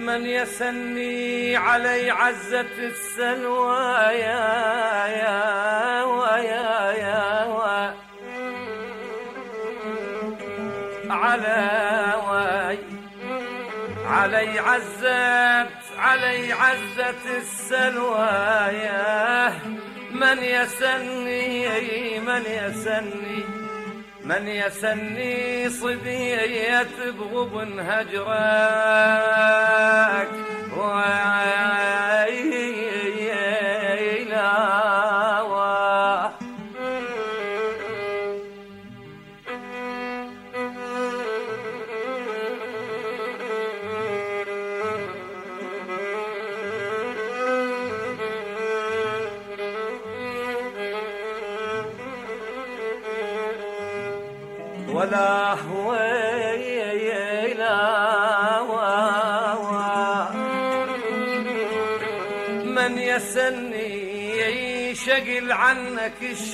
من يسني علي عزة السلوى علي عزة السلوى من يسني صبية بغب هجرك ولا هويلا من يسني شقل عنك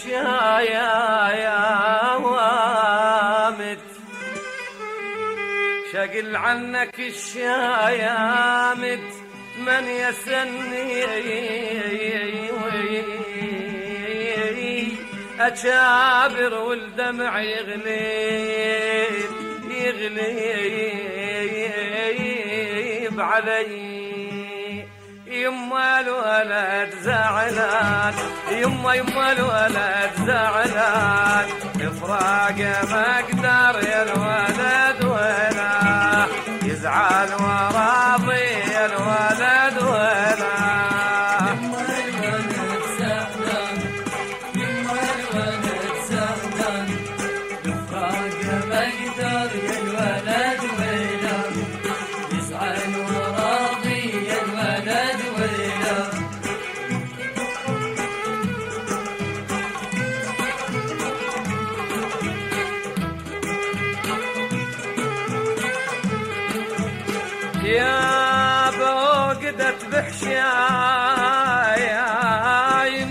الشايامت شقل عنك الشايامت من يسني أشابر والدمع يغليب علي يما الولد زعلان يما الولد زعلان إفراق ما أقدر يا الولد ولا يزعل وراضي يا الولد ولا يا بوقدت بحشاي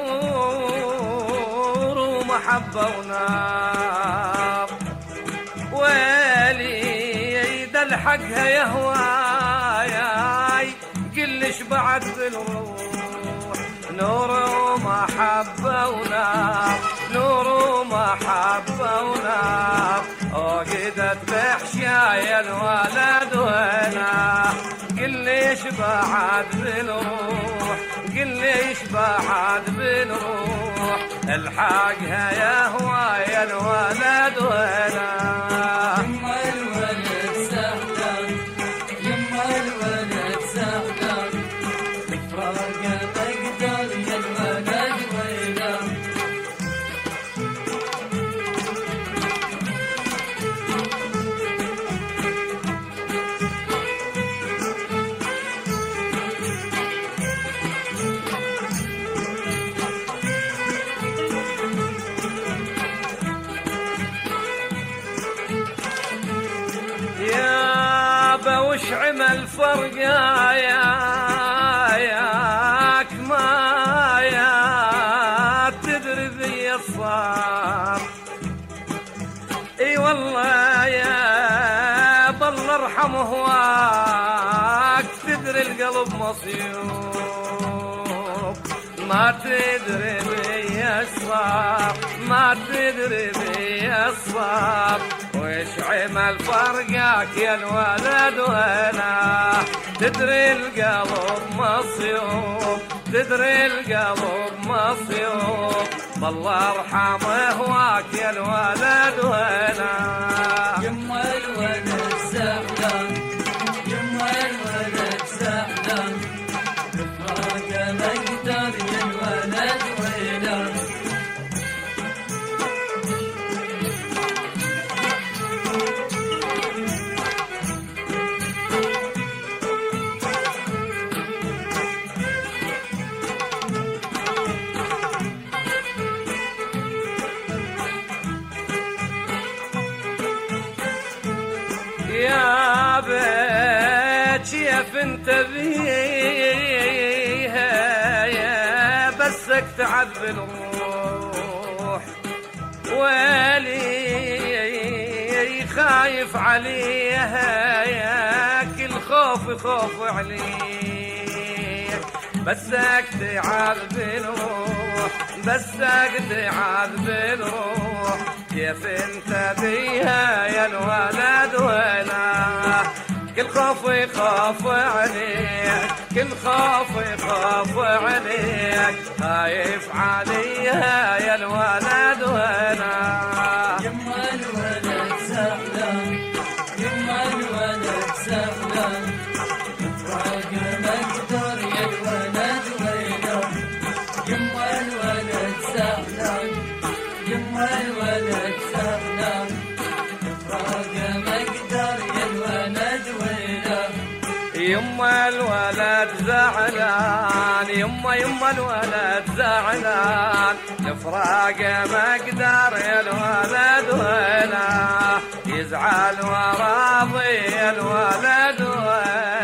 نور ومحبة ونار ويلي يد الحقها يهواي كلش بعد بالروح نور ومحبة ونار نور ومحبة ونار وقدت بحشاي الولد وانا قليش بعد بالروح قليش بعد بالروح الحقها يا هواي الولد وانا يما الولد سهلان يما الولد سهلان فراقه تقدر يا الولد وانا وش عمل فرق ياك ما يا تدري ذي الصار اي والله يا بالله ارحمه هواك تدري القلب مصيوب ما تدري بي الصار ما تدري بي الصار وش عمل فرقك يا الولد وانا تدري القلب مصيوب تدري القلب مصيوب بالله ارحمه هواك يا الولد وانا يما الولد زعلان يما الولد زعلان فراقه ما اقدر يا الولد وانا يا بيت يا فنت بيها يا بسك تعذب الروح ويلي خايف عليها يا كل الخوف يخوف عليك، بسك تعذب الروح، بسك تعذب الروح، كيف انت بيها يا الولد ولا كل خوف يخاف عليك، كل خوف يخاف عليك، خايف عليها يا الولد ولا يما الولد زعلان، يما الولد زعلان، فراق مقدر يا الولد ويله، يما الولد زعلان، يما الولد زعلان، فراق مقدر يا الولد ويله، يما الولد زعلان، يما الولد زعلان، الفراق ما اقدر يا الولد ولا يزعل وراضي الولد ولا